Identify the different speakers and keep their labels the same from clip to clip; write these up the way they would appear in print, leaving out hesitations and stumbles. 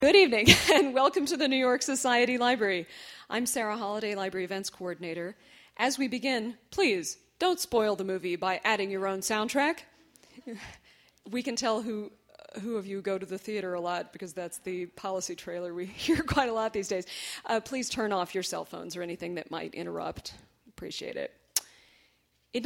Speaker 1: Good evening, and welcome to the New York Society Library. I'm Sarah Holliday, Library Events Coordinator. As we begin, please don't spoil the movie by adding your own soundtrack. We can tell who of you go to the theater a lot because that's the policy trailer we hear quite a lot these days. Please turn off your cell phones or anything that might interrupt. Appreciate it. In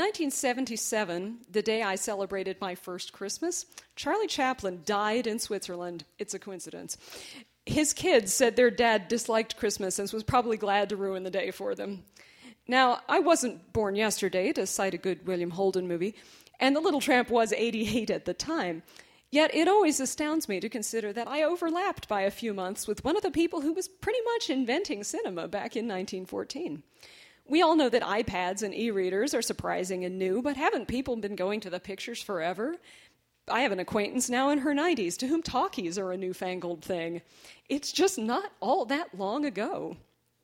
Speaker 1: 1977, the day I celebrated my first Christmas, Charlie Chaplin died in Switzerland. It's a coincidence. His kids said their dad disliked Christmas and was probably glad to ruin the day for them. Now, I wasn't born yesterday, to cite a good William Holden movie, and The Little Tramp was 88 at the time. Yet it always astounds me to consider that I overlapped by a few months with one of the people who was pretty much inventing cinema back in 1914. We all know that iPads and e-readers are surprising and new, but haven't people been going to the pictures forever? I have an acquaintance now in her 90s to whom talkies are a newfangled thing. It's just not all that long ago.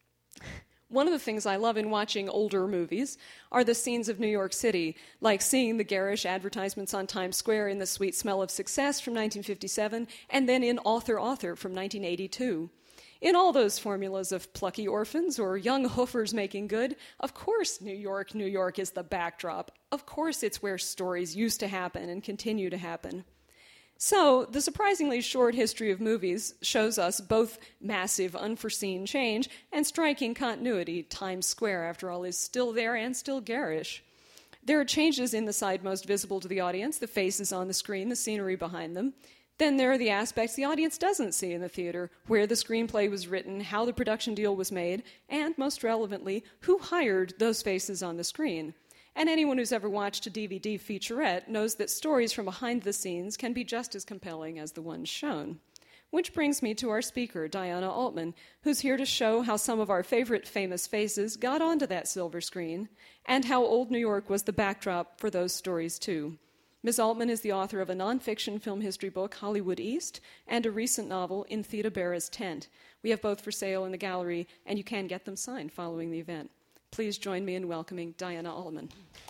Speaker 1: One of the things I love in watching older movies are the scenes of New York City, like seeing the garish advertisements on Times Square in The Sweet Smell of Success from 1957, and then in Author from 1982. In all those formulas of plucky orphans or young hoofers making good, of course New York is the backdrop. Of course it's where stories used to happen and continue to happen. So, the surprisingly short history of movies shows us both massive, unforeseen change and striking continuity. Times Square, after all, is still there and still garish. There are changes in the side most visible to the audience, the faces on the screen, the scenery behind them. Then there are the aspects the audience doesn't see in the theater, where the screenplay was written, how the production deal was made, and, most relevantly, who hired those faces on the screen. And anyone who's ever watched a DVD featurette knows that stories from behind the scenes can be just as compelling as the ones shown. Which brings me to our speaker, Diana Altman, who's here to show how some of our favorite famous faces got onto that silver screen, and how old New York was the backdrop for those stories, too. Ms. Altman is the author of a nonfiction film history book, Hollywood East, and a recent novel, In Theda Bara's Tent. We have both for sale in the gallery, and you can get them signed following the event. Please join me in welcoming Diana Altman.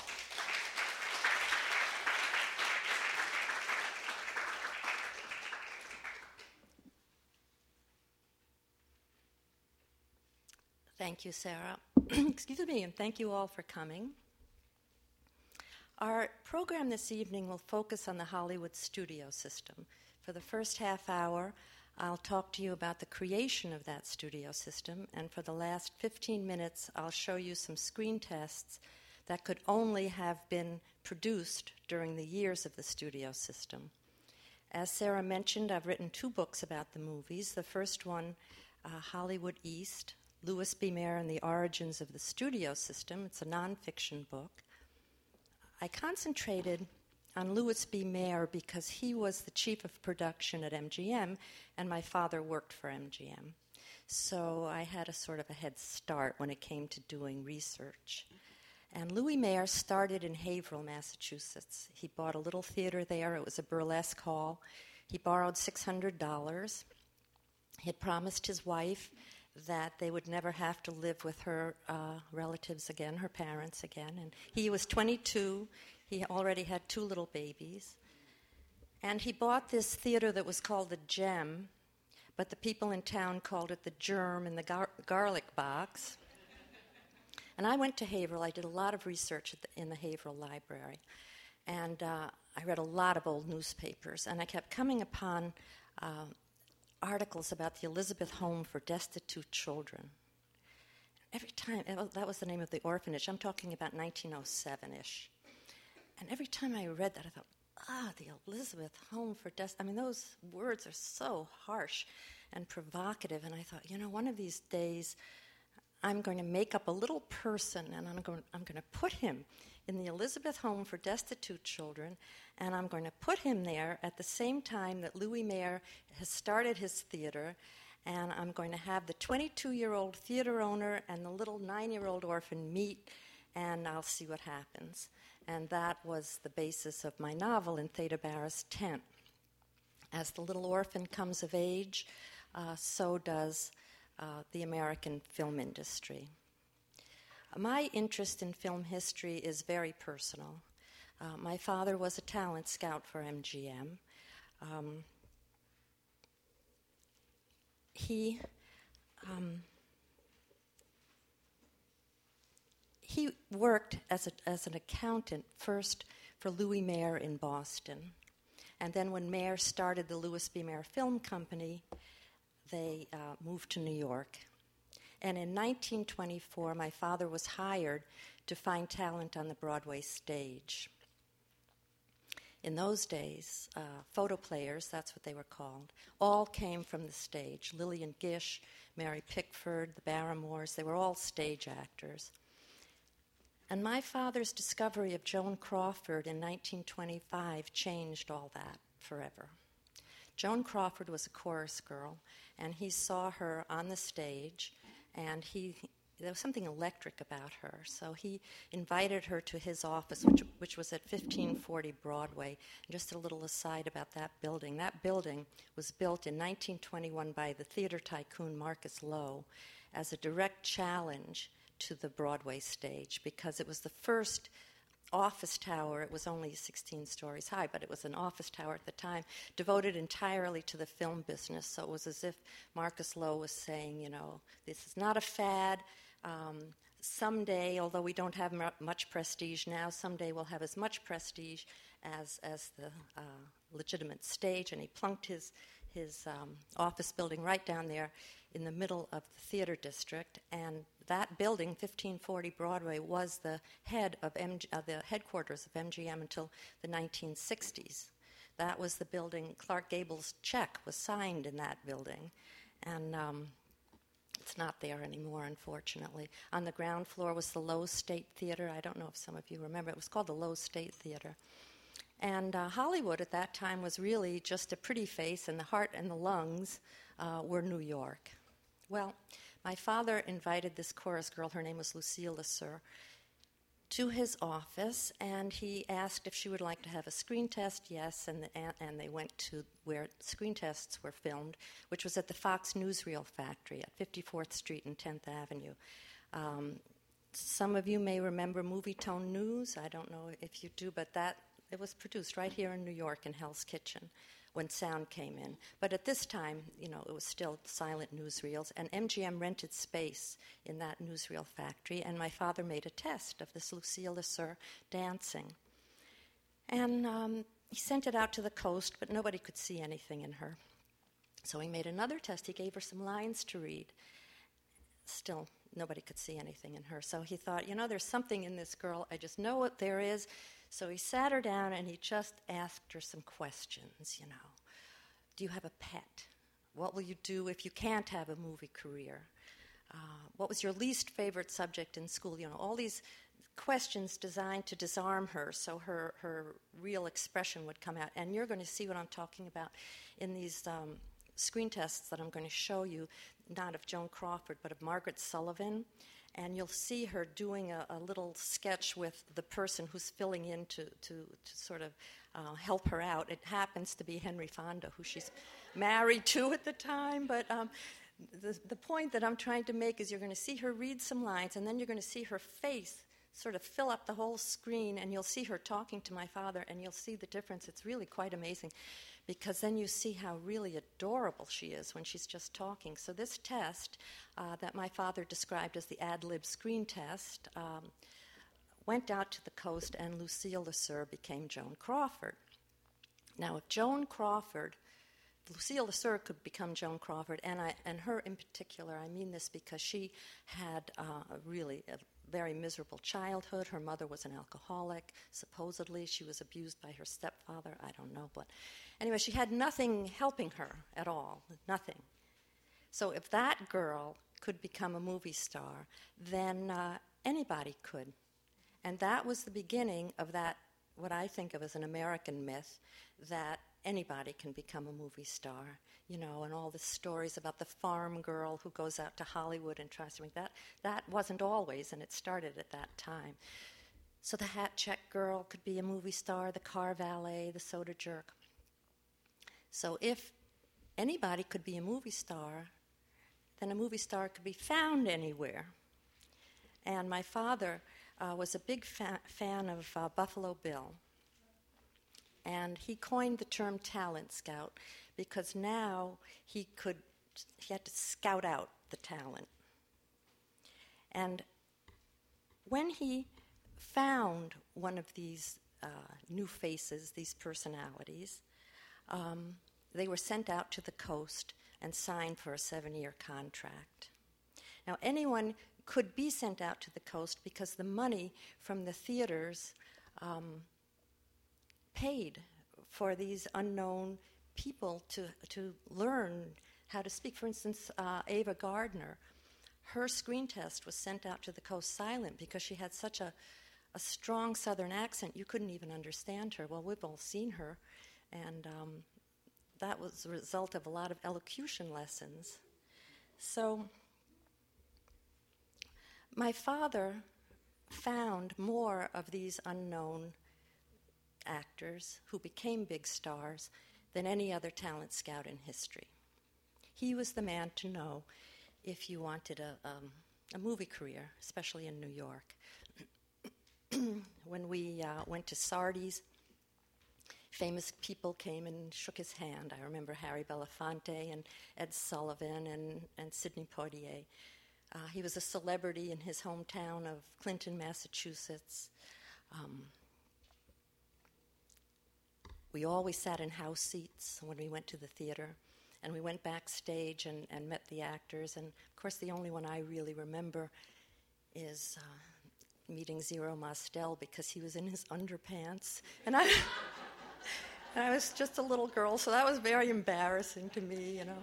Speaker 2: Thank you, Sarah. Excuse me, and thank you all for coming. Our program this evening will focus on the Hollywood studio system. For the first half hour, I'll talk to you about the creation of that studio system, and for the last 15 minutes, I'll show you some screen tests that could only have been produced during the years of the studio system. As Sarah mentioned, I've written 2 books about the movies. The first one, Hollywood East, Louis B. Mayer and the Origins of the Studio System. It's a nonfiction book. I concentrated on Louis B. Mayer because he was the chief of production at MGM, and my father worked for MGM. So I had a sort of a head start when it came to doing research. And Louis Mayer started in Haverhill, Massachusetts. He bought a little theater there. It was a burlesque hall. He borrowed $600. He had promised his wife that they would never have to live with her relatives again, her parents again. And he was 22. He already had 2 little babies. And he bought this theater that was called the Gem, but the people in town called it the Germ and the Garlic Box. And I went to Haverhill. I did a lot of research in the Haverhill Library. And I read a lot of old newspapers. And I kept coming upon articles about the Elizabeth Home for Destitute Children. Every time, that was the name of the orphanage. I'm talking about 1907-ish. And every time I read that, I thought, the Elizabeth Home for Destitute. I mean, those words are so harsh and provocative. And I thought, one of these days, I'm going to make up a little person, and I'm going to put him in the Elizabeth Home for Destitute Children, and I'm going to put him there at the same time that Louis Mayer has started his theater, and I'm going to have the 22-year-old theater owner and the little 9-year-old orphan meet, and I'll see what happens. And that was the basis of my novel, In Theda Bara's Tent. As the little orphan comes of age, so does the American film industry. My interest in film history is very personal. My father was a talent scout for MGM. he worked as an accountant first for Louis Mayer in Boston. And then when Mayer started the Louis B. Mayer Film Company, they moved to New York. And in 1924, my father was hired to find talent on the Broadway stage. In those days, photo players, that's what they were called, all came from the stage. Lillian Gish, Mary Pickford, the Barrymores, they were all stage actors. And my father's discovery of Joan Crawford in 1925 changed all that forever. Joan Crawford was a chorus girl, and he saw her on the stage, and there was something electric about her. So he invited her to his office, which was at 1540 Broadway. And just a little aside about that building. That building was built in 1921 by the theater tycoon Marcus Lowe as a direct challenge to the Broadway stage, because it was the first office tower. It was only 16 stories high, but it was an office tower at the time, devoted entirely to the film business. So it was as if Marcus Lowe was saying, you know, this is not a fad. Someday, although we don't have much prestige now, someday we'll have as much prestige as the legitimate stage. And he plunked his office building right down there in the middle of the theater district, and that building, 1540 Broadway, was the the headquarters of MGM until the 1960s. That was the building. Clark Gable's check was signed in that building, and it's not there anymore, unfortunately. On the ground floor was the Lowe State Theater. I don't know if some of you remember. It was called the Lowe State Theater. And Hollywood at that time was really just a pretty face, and the heart and the lungs were New York. Well, my father invited this chorus girl, her name was Lucille Lesur, to his office, and he asked if she would like to have a screen test. Yes, and they went to where screen tests were filmed, which was at the Fox Newsreel factory at 54th Street and 10th Avenue. Some of you may remember Movietone News. I don't know if you do, but it was produced right here in New York in Hell's Kitchen when sound came in. But at this time, you know, it was still silent newsreels, and MGM rented space in that newsreel factory, and my father made a test of this Lucille Lesur dancing. And he sent it out to the coast, but nobody could see anything in her. So he made another test. He gave her some lines to read. Still, nobody could see anything in her. So he thought, you know, there's something in this girl. I just know what there is. So he sat her down and he just asked her some questions, you know. Do you have a pet? What will you do if you can't have a movie career? What was your least favorite subject in school? You know, all these questions designed to disarm her so her real expression would come out. And you're going to see what I'm talking about in these screen tests that I'm going to show you, not of Joan Crawford, but of Margaret Sullivan. And you'll see her doing a little sketch with the person who's filling in to sort of help her out. It happens to be Henry Fonda, who she's married to at the time. But the point that I'm trying to make is you're going to see her read some lines, and then you're going to see her face sort of fill up the whole screen, and you'll see her talking to my father, and you'll see the difference. It's really quite amazing, because then you see how really adorable she is when she's just talking. So this test that my father described as the ad-lib screen test went out to the coast, and Lucille Lesur became Joan Crawford. Now, if Lucille Lesur could become Joan Crawford, and her in particular, I mean this because she had really a very miserable childhood. Her mother was an alcoholic. Supposedly, she was abused by her stepfather. I don't know, but anyway, she had nothing helping her at all, nothing. So if that girl could become a movie star, then anybody could. And that was the beginning of that, what I think of as an American myth, that anybody can become a movie star, you know, and all the stories about the farm girl who goes out to Hollywood and tries to make that. That wasn't always, and it started at that time. So the hat check girl could be a movie star, the car valet, the soda jerk. So if anybody could be a movie star, then a movie star could be found anywhere. And my father was a big fan of Buffalo Bill. And he coined the term talent scout because now he he had to scout out the talent. And when he found one of these new faces, these personalities, they were sent out to the coast and signed for a 7-year contract. Now, anyone could be sent out to the coast because the money from the theaters paid for these unknown people to learn how to speak. For instance, Ava Gardner, her screen test was sent out to the coast silent because she had such a strong Southern accent, you couldn't even understand her. Well, we've all seen her, and that was a result of a lot of elocution lessons. So my father found more of these unknown actors who became big stars than any other talent scout in history. He was the man to know if you wanted a movie career, especially in New York. When we went to Sardi's, famous people came and shook his hand. I remember Harry Belafonte and Ed Sullivan and Sidney Poitier. He was a celebrity in his hometown of Clinton, Massachusetts. We always sat in house seats when we went to the theater, and we went backstage and met the actors. And, of course, the only one I really remember is meeting Zero Mostel because he was in his underpants. And I was just a little girl, so that was very embarrassing to me, you know.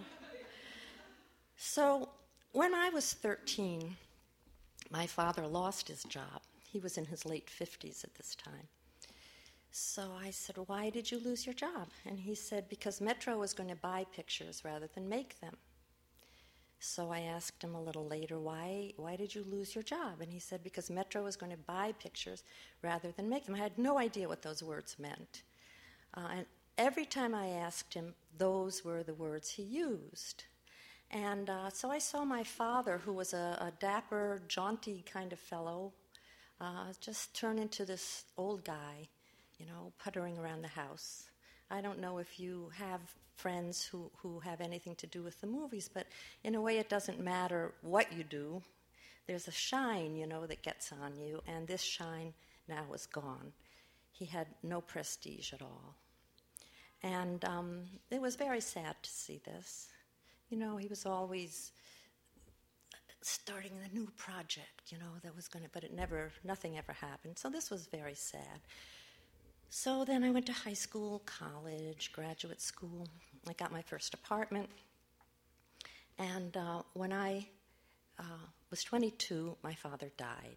Speaker 2: So when I was 13, my father lost his job. He was in his late 50s at this time. So I said, "Why did you lose your job?" And he said, "Because Metro was going to buy pictures rather than make them." So I asked him a little later, why did you lose your job? And he said, "Because Metro was going to buy pictures rather than make them." I had no idea what those words meant. And every time I asked him, those were the words he used. And so I saw my father, who was a dapper, jaunty kind of fellow, just turn into this old guy, you know, puttering around the house. I don't know if you have friends who have anything to do with the movies, but in a way it doesn't matter what you do. There's a shine, you know, that gets on you, and this shine now was gone. He had no prestige at all. And it was very sad to see this. You know, he was always starting a new project, you know, that was going to, but nothing ever happened. So this was very sad. So then I went to high school, college, graduate school. I got my first apartment. And when I was 22, my father died.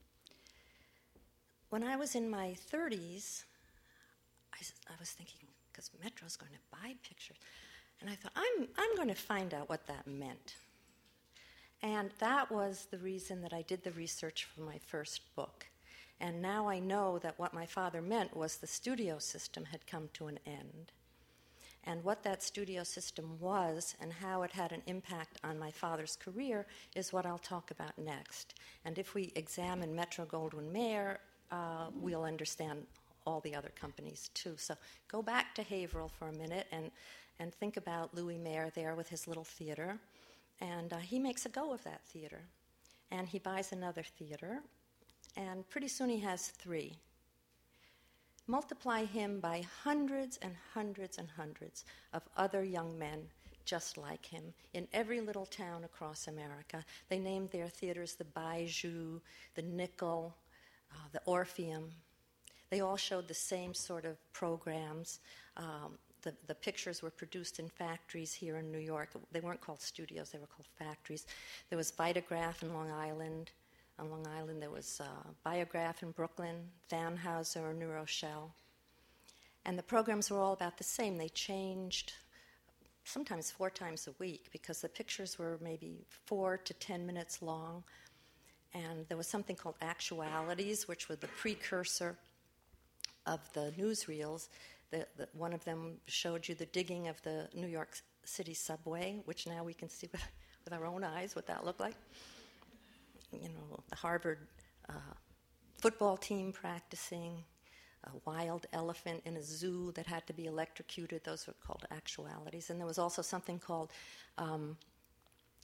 Speaker 2: When I was in my 30s, I was thinking, because Metro's going to buy pictures. And I thought, I'm going to find out what that meant. And that was the reason that I did the research for my first book. And now I know that what my father meant was the studio system had come to an end. And what that studio system was and how it had an impact on my father's career is what I'll talk about next. And if we examine Metro-Goldwyn-Mayer, we'll understand all the other companies too. So go back to Haverhill for a minute and think about Louis Mayer there with his little theater. And he makes a go of that theater. And he buys another theater. And pretty soon he has 3. Multiply him by hundreds and hundreds and hundreds of other young men just like him in every little town across America. They named their theaters the Bijou, the Nickel, the Orpheum. They all showed the same sort of programs. The pictures were produced in factories here in New York. They weren't called studios, they were called factories. There was Vitagraph in Long Island. On Long Island, there was Biograph in Brooklyn, Thanhauser, New Rochelle. And the programs were all about the same. They changed sometimes 4 times a week because the pictures were maybe 4 to 10 minutes long. And there was something called Actualities, which were the precursor of the newsreels. One of them showed you the digging of the New York City subway, which now we can see with our own eyes what that looked like. You know, the Harvard football team practicing, a wild elephant in a zoo that had to be electrocuted. Those were called Actualities. And there was also something called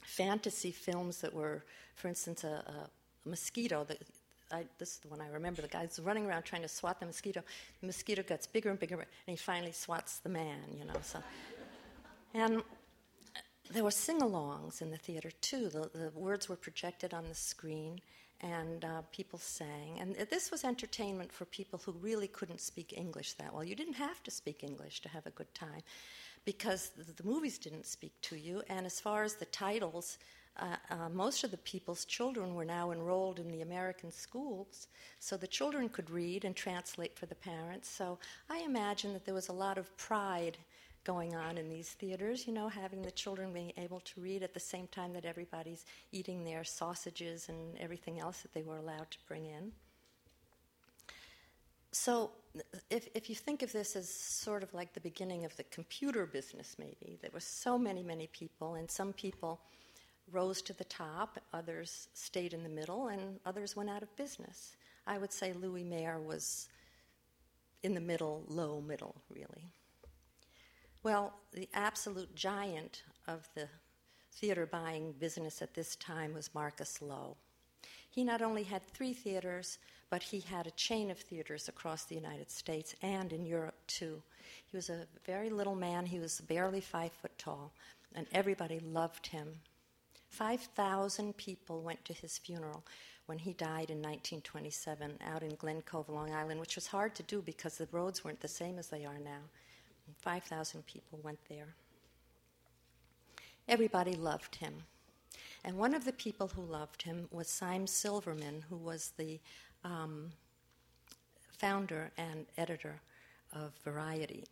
Speaker 2: fantasy films that were, for instance, a mosquito. This is the one I remember. The guy's running around trying to swat the mosquito. The mosquito gets bigger and bigger, and he finally swats the man, So, and there were sing-alongs in the theater, too. The words were projected on the screen, and people sang. And this was entertainment for people who really couldn't speak English that well. You didn't have to speak English to have a good time, because the movies didn't speak to you. And as far as the titles, most of the people's children were now enrolled in the American schools, so the children could read and translate for the parents. So I imagine that there was a lot of pride going on in these theaters, having the children being able to read at the same time that everybody's eating their sausages and everything else that they were allowed to bring in. So if you think of this as sort of like the beginning of the computer business, maybe, there were so many people, and some people rose to the top, others stayed in the middle, and others went out of business. I would say Louis Mayer was in the middle, low middle, really. Well, the absolute giant of the theater buying business at this time was Marcus Loew. He not only had 3 theaters, but he had a chain of theaters across the United States and in Europe, too. He was a very little man. He was barely 5 foot tall, and everybody loved him. 5,000 people went to his funeral when he died in 1927 out in Glen Cove, Long Island, which was hard to do because the roads weren't the same as they are now. 5,000 people went there. Everybody loved him. And one of the people who loved him was Syme Silverman, who was the founder and editor of Variety.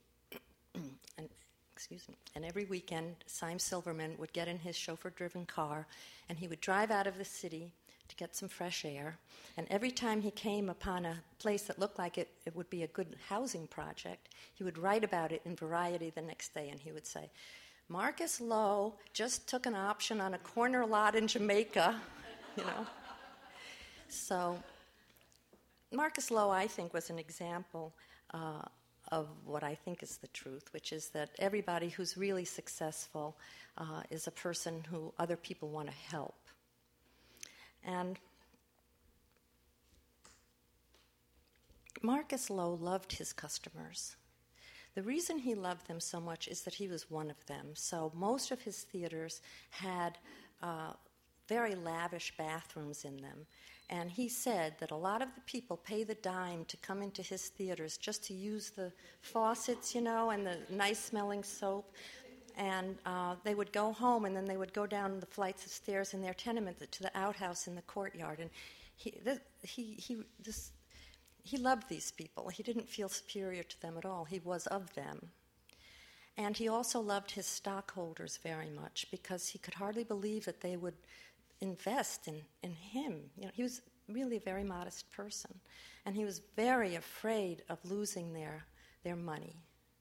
Speaker 2: And every weekend, Syme Silverman would get in his chauffeur-driven car, and he would drive out of the city to get some fresh air. And every time he came upon a place that looked like it would be a good housing project, he would write about it in Variety the next day, and he would say, Marcus Loew just took an option on a corner lot in Jamaica, So Marcus Loew, I think, was an example of what I think is the truth, which is that everybody who's really successful is a person who other people want to help. And Marcus Loew loved his customers. The reason he loved them so much is that he was one of them. So most of his theaters had very lavish bathrooms in them. And he said that a lot of the people pay the dime to come into his theaters just to use the faucets, and the nice-smelling soap. And they would go home, and then they would go down the flights of stairs in their tenement to the outhouse in the courtyard. And he loved these people. He didn't feel superior to them at all. He was of them. And he also loved his stockholders very much because he could hardly believe that they would invest in him. He was really a very modest person. And he was very afraid of losing their money.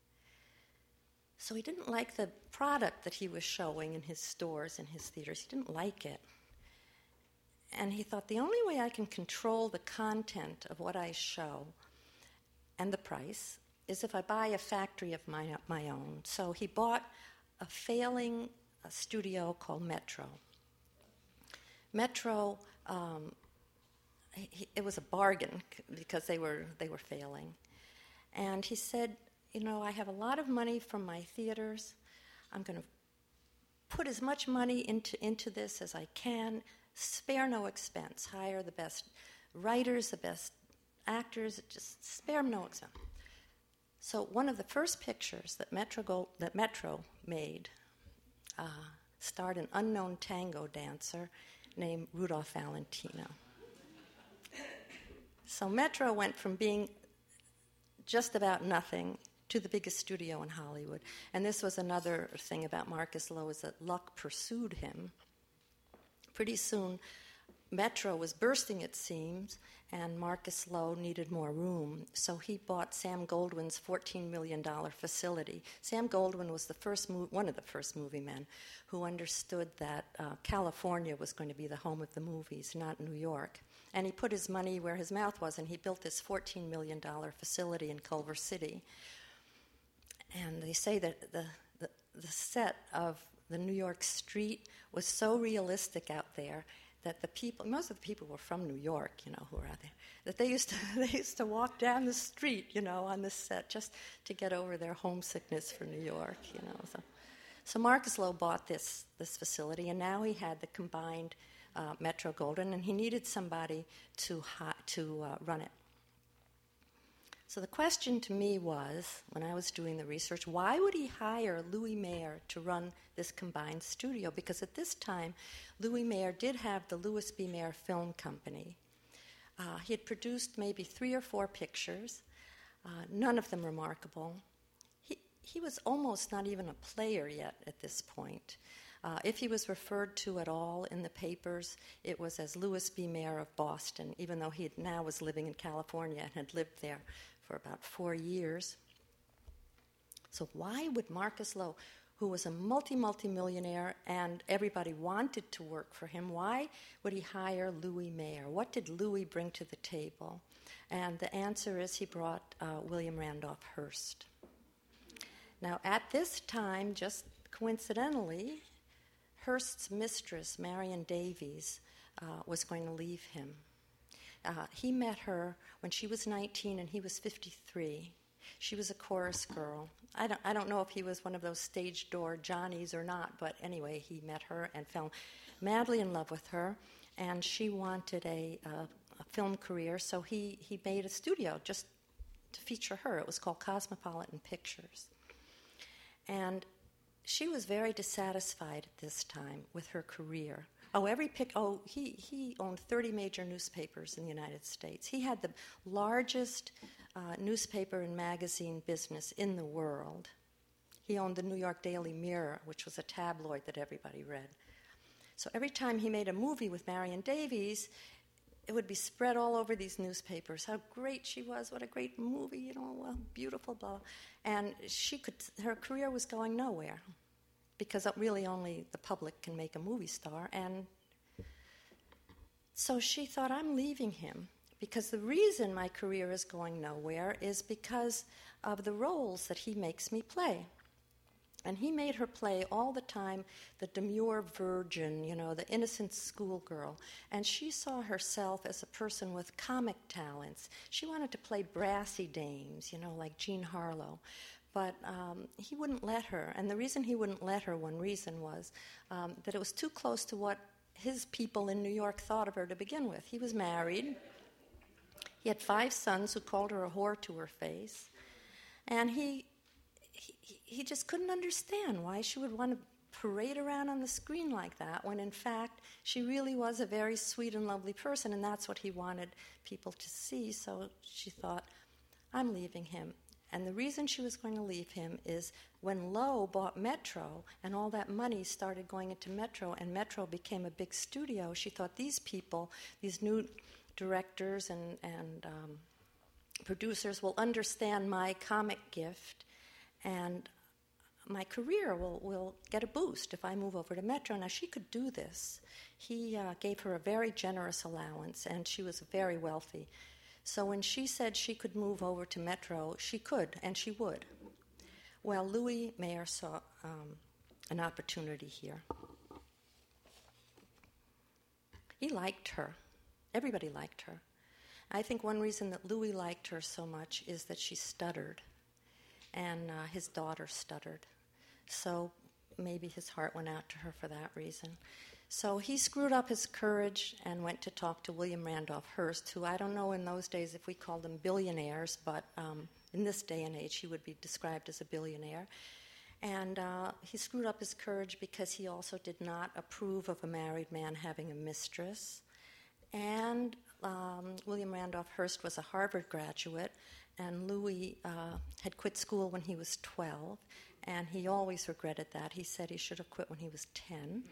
Speaker 2: So he didn't like the product that he was showing in his stores, in his theaters. He didn't like it. And he thought, the only way I can control the content of what I show and the price is if I buy a factory of my own. So he bought a failing studio called Metro. Metro, it was a bargain because they were failing. And he said, I have a lot of money from my theaters. I'm going to put as much money into this as I can. Spare no expense. Hire the best writers, the best actors. Just spare no expense. So one of the first pictures that Metro made starred an unknown tango dancer named Rudolph Valentino. So Metro went from being just about nothing to the biggest studio in Hollywood. And this was another thing about Marcus Loew, is that luck pursued him. Pretty soon, Metro was bursting its seams, and Marcus Loew needed more room. So he bought Sam Goldwyn's $14 million facility. Sam Goldwyn was one of the first movie men who understood that California was going to be the home of the movies, not New York. And he put his money where his mouth was, and he built this $14 million facility in Culver City. And they say that the set of the New York street was so realistic out there that the people, most of the people were from New York, who were out there, that they used to walk down the street, on the set just to get over their homesickness for New York, So Marcus Loew bought this facility, and now he had the combined Metro-Goldwyn, and he needed somebody to run it. So the question to me was, when I was doing the research, why would he hire Louis Mayer to run this combined studio? Because at this time, Louis Mayer did have the Louis B. Mayer Film Company. He had produced maybe 3 or 4 pictures, none of them remarkable. He was almost not even a player yet at this point. If he was referred to at all in the papers, it was as Louis B. Mayer of Boston, even though he now was living in California and had lived there for about 4 years. So why would Marcus Loew, who was a multi-millionaire and everybody wanted to work for him, why would he hire Louis Mayer? What did Louis bring to the table? And the answer is he brought William Randolph Hearst. Now, at this time, just coincidentally, Hearst's mistress, Marion Davies, was going to leave him. He met her when she was 19 and he was 53. She was a chorus girl. I don't know if he was one of those stage door Johnnies or not, but anyway, he met her and fell madly in love with her, and she wanted a film career, so he made a studio just to feature her. It was called Cosmopolitan Pictures. And she was very dissatisfied at this time with her career. He owned 30 major newspapers in the United States. He had the largest newspaper and magazine business in the world. He owned the New York Daily Mirror, which was a tabloid that everybody read. So every time he made a movie with Marion Davies, it would be spread all over these newspapers. How great she was! What a great movie! Well, beautiful, blah. And her career was going nowhere, because really only the public can make a movie star. And so she thought, I'm leaving him, because the reason my career is going nowhere is because of the roles that he makes me play. And he made her play all the time the demure virgin, the innocent schoolgirl. And she saw herself as a person with comic talents. She wanted to play brassy dames, like Jean Harlow. But he wouldn't let her. And the reason he wouldn't let her, one reason was that it was too close to what his people in New York thought of her to begin with. He was married. He had 5 sons who called her a whore to her face. And he just couldn't understand why she would want to parade around on the screen like that, when in fact she really was a very sweet and lovely person, and that's what he wanted people to see. So she thought, I'm leaving him. And the reason she was going to leave him is when Loew bought Metro and all that money started going into Metro and Metro became a big studio, she thought these people, these new directors and producers will understand my comic gift, and my career will get a boost if I move over to Metro. Now, she could do this. He gave her a very generous allowance, and she was very wealthy. So when she said she could move over to Metro, she could, and she would. Well, Louis Mayer saw an opportunity here. He liked her. Everybody liked her. I think one reason that Louis liked her so much is that she stuttered, and his daughter stuttered. So maybe his heart went out to her for that reason. So he screwed up his courage and went to talk to William Randolph Hearst, who I don't know in those days if we called them billionaires, but in this day and age he would be described as a billionaire. And he screwed up his courage because he also did not approve of a married man having a mistress. And William Randolph Hearst was a Harvard graduate, and Louis had quit school when he was 12, and he always regretted that. He said he should have quit when he was 10.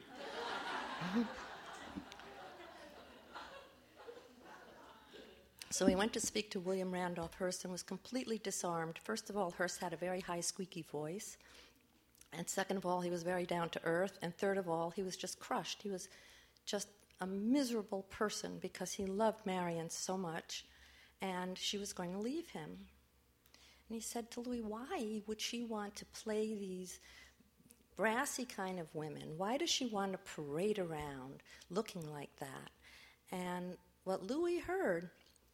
Speaker 2: So he went to speak to William Randolph Hearst and was completely disarmed. First of all, Hearst had a very high, squeaky voice. And second of all, he was very down to earth. And third of all, he was just crushed. He was just a miserable person because he loved Marion so much, and she was going to leave him. And he said to Louis, why would she want to play these brassy kind of women. Why does she want to parade around looking like that? And what Louis heard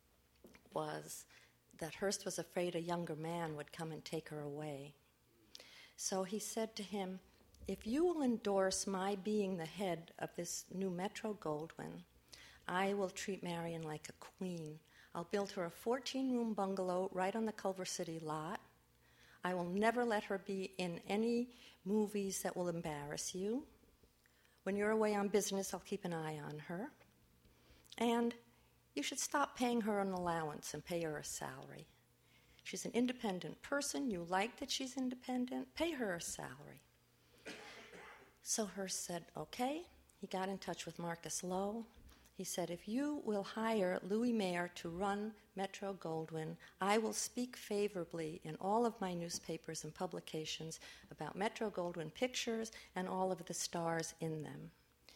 Speaker 2: was that Hearst was afraid a younger man would come and take her away. So he said to him, if you will endorse my being the head of this new Metro-Goldwyn, I will treat Marion like a queen. I'll build her a 14-room bungalow right on the Culver City lot. I will never let her be in any movies that will embarrass you. When you're away on business, I'll keep an eye on her. And you should stop paying her an allowance and pay her a salary. She's an independent person. You like that she's independent. Pay her a salary. So Hearst said, okay. He got in touch with Marcus Lowe. He said, if you will hire Louis Mayer to run Metro-Goldwyn, I will speak favorably in all of my newspapers and publications about Metro-Goldwyn Pictures and all of the stars in them.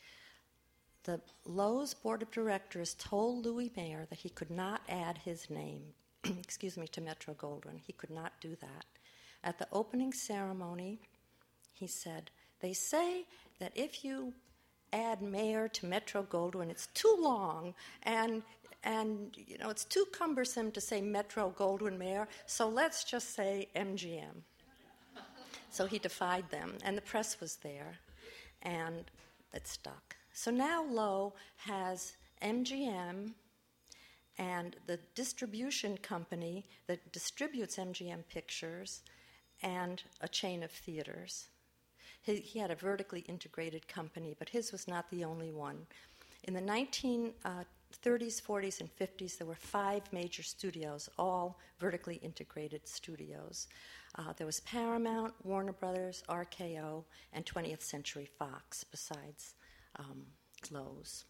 Speaker 2: The Lowe's board of directors told Louis Mayer that he could not add his name, to Metro-Goldwyn. He could not do that. At the opening ceremony, he said, they say that if you add Mayer to Metro-Goldwyn, it's too long, and it's too cumbersome to say Metro-Goldwyn Mayer, so let's just say MGM. So he defied them, and the press was there, and it stuck. So now Lowe has MGM and the distribution company that distributes MGM Pictures and a chain of theaters. He had a vertically integrated company, but his was not the only one. In the 1930s, 40s, and 50s, there were 5 major studios, all vertically integrated studios. There was Paramount, Warner Brothers, RKO, and 20th Century Fox, besides Lowe's.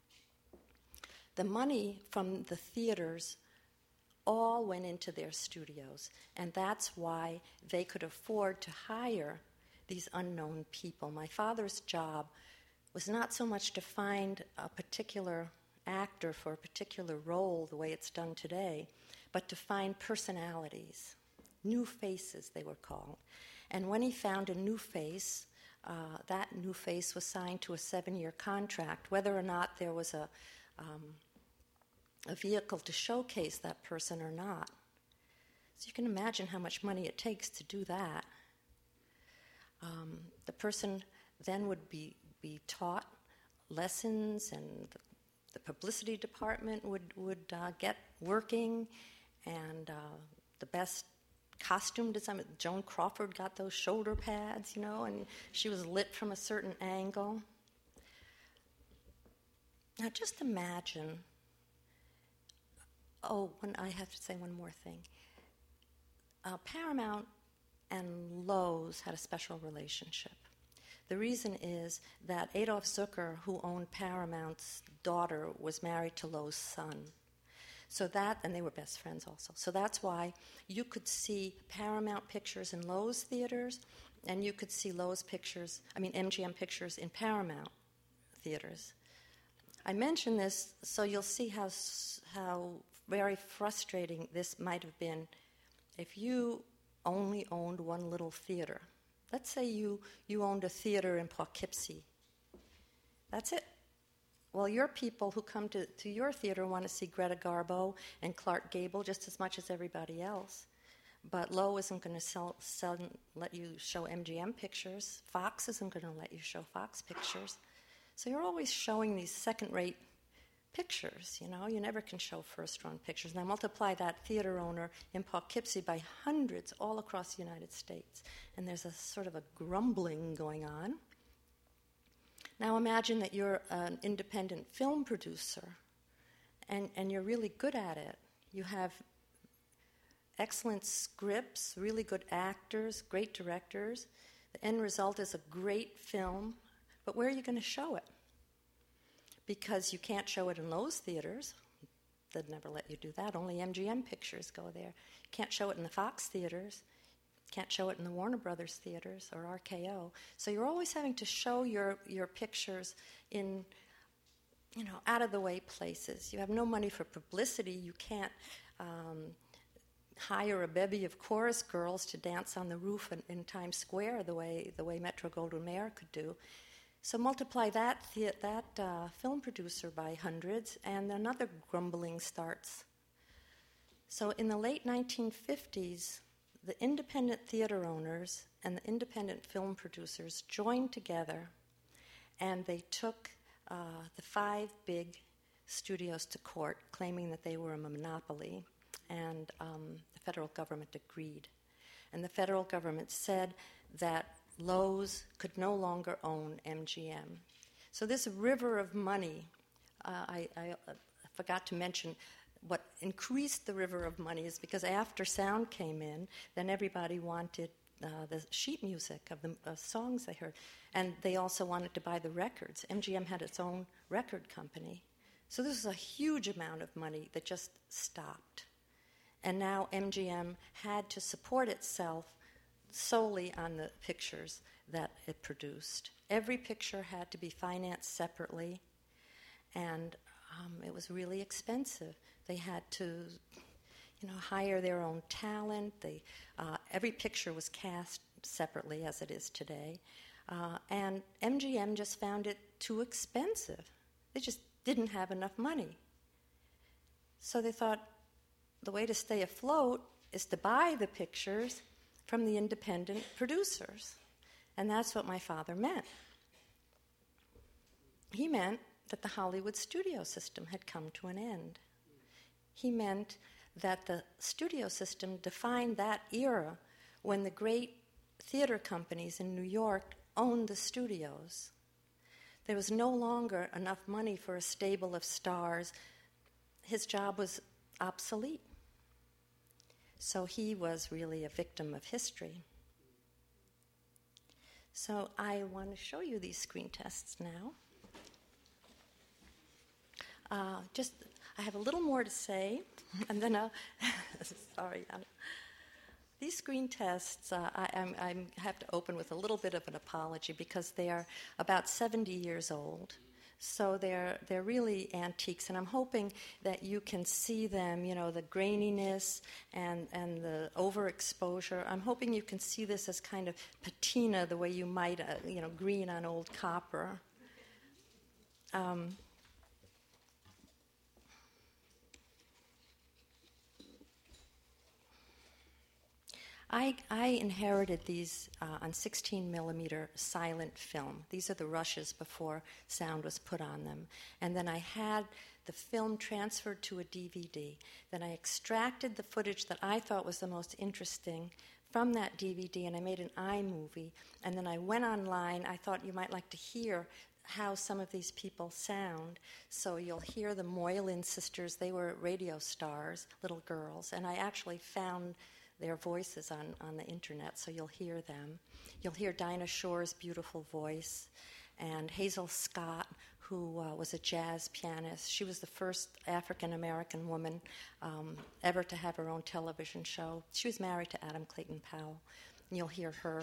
Speaker 2: The money from the theaters all went into their studios, and that's why they could afford to hire these unknown people. My father's job was not so much to find a particular actor for a particular role the way it's done today, but to find personalities, new faces they were called. And when he found a new face, that new face was signed to a 7-year contract, whether or not there was a vehicle to showcase that person or not. So you can imagine how much money it takes to do that. The person then would be taught lessons, and the publicity department would get working, and the best costume design. Joan Crawford got those shoulder pads, and she was lit from a certain angle. Now just imagine, I have to say one more thing. Paramount and Lowe's had a special relationship. The reason is that Adolf Zucker, who owned Paramount's daughter, was married to Lowe's son. And they were best friends also. So that's why you could see Paramount Pictures in Lowe's theaters, and you could see MGM Pictures in Paramount theaters. I mention this so you'll see how very frustrating this might have been if you only owned one little theater. Let's say you owned a theater in Poughkeepsie. That's it. Well, your people who come to your theater want to see Greta Garbo and Clark Gable just as much as everybody else. But Lowe isn't going to let you show MGM Pictures. Fox isn't going to let you show Fox Pictures. So you're always showing these second-rate pictures, You never can show first-run pictures. Now multiply that theater owner in Poughkeepsie by hundreds all across the United States. And there's a sort of a grumbling going on. Now imagine that you're an independent film producer, and you're really good at it. You have excellent scripts, really good actors, great directors. The end result is a great film, but where are you going to show it? Because you can't show it in Lowe's theaters. They'd never let you do that. Only MGM Pictures go there. You can't show it in the Fox theaters. Can't show it in the Warner Brothers theaters or RKO. So you're always having to show your pictures in, out-of-the-way places. You have no money for publicity. You can't hire a bevy of chorus girls to dance on the roof in Times Square the way Metro-Goldwyn-Mayer could do. So multiply that film producer by hundreds, and another grumbling starts. So in the late 1950s, the independent theater owners and the independent film producers joined together, and they took the 5 big studios to court, claiming that they were a monopoly, and the federal government agreed. And the federal government said that Loews could no longer own MGM. So this river of money, I forgot to mention, what increased the river of money is because after sound came in, then everybody wanted the sheet music of the songs they heard. And they also wanted to buy the records. MGM had its own record company. So this was a huge amount of money that just stopped. And now MGM had to support itself solely on the pictures that it produced. Every picture had to be financed separately, and it was really expensive. They had to, hire their own talent. Every picture was cast separately, as it is today, and MGM just found it too expensive. They just didn't have enough money. So they thought the way to stay afloat is to buy the pictures from the independent producers. And that's what my father meant. He meant that the Hollywood studio system had come to an end. He meant that the studio system defined that era when the great theater companies in New York owned the studios. There was no longer enough money for a stable of stars. His job was obsolete. So he was really a victim of history. So I want to show you these screen tests now. I have a little more to say, and then I'll... Sorry, Anna. These screen tests, I have to open with a little bit of an apology because they are about 70 years old. So they're really antiques, and I'm hoping that you can see them, the graininess and the overexposure. I'm hoping you can see this as kind of patina, the way you might, green on old copper. I inherited these on 16 millimeter silent film. These are the rushes before sound was put on them. And then I had the film transferred to a DVD. Then I extracted the footage that I thought was the most interesting from that DVD, and I made an iMovie. And then I went online. I thought you might like to hear how some of these people sound. So you'll hear the Moylan sisters. They were radio stars, little girls. And I actually found their voices on the internet, so you'll hear them. You'll hear Dinah Shore's beautiful voice, and Hazel Scott, who was a jazz pianist. She was the first African-American woman ever to have her own television show. She was married to Adam Clayton Powell, and you'll hear her.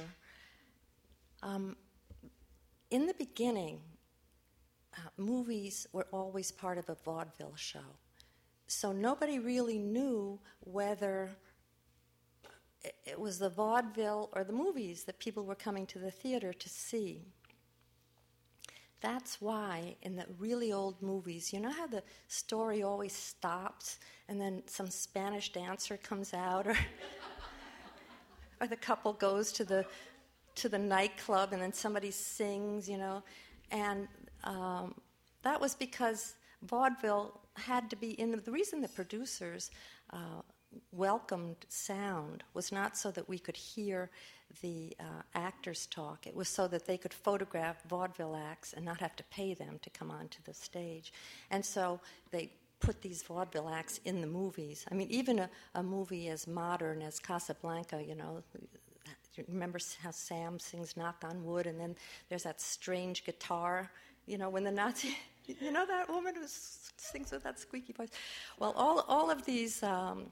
Speaker 2: In the beginning, movies were always part of a vaudeville show, so nobody really knew whether it was the vaudeville or the movies that people were coming to the theater to see. That's why in the really old movies, you know how the story always stops and then some Spanish dancer comes out, or the couple goes to the nightclub and then somebody sings, and that was because vaudeville had to be in the reason the producers welcomed sound was not so that we could hear the actors talk. It was so that they could photograph vaudeville acts and not have to pay them to come onto the stage. And so they put these vaudeville acts in the movies. I mean, even a movie as modern as Casablanca, remember how Sam sings Knock on Wood, and then there's that strange guitar, when the Nazi... that woman who sings with that squeaky voice? Well, all of these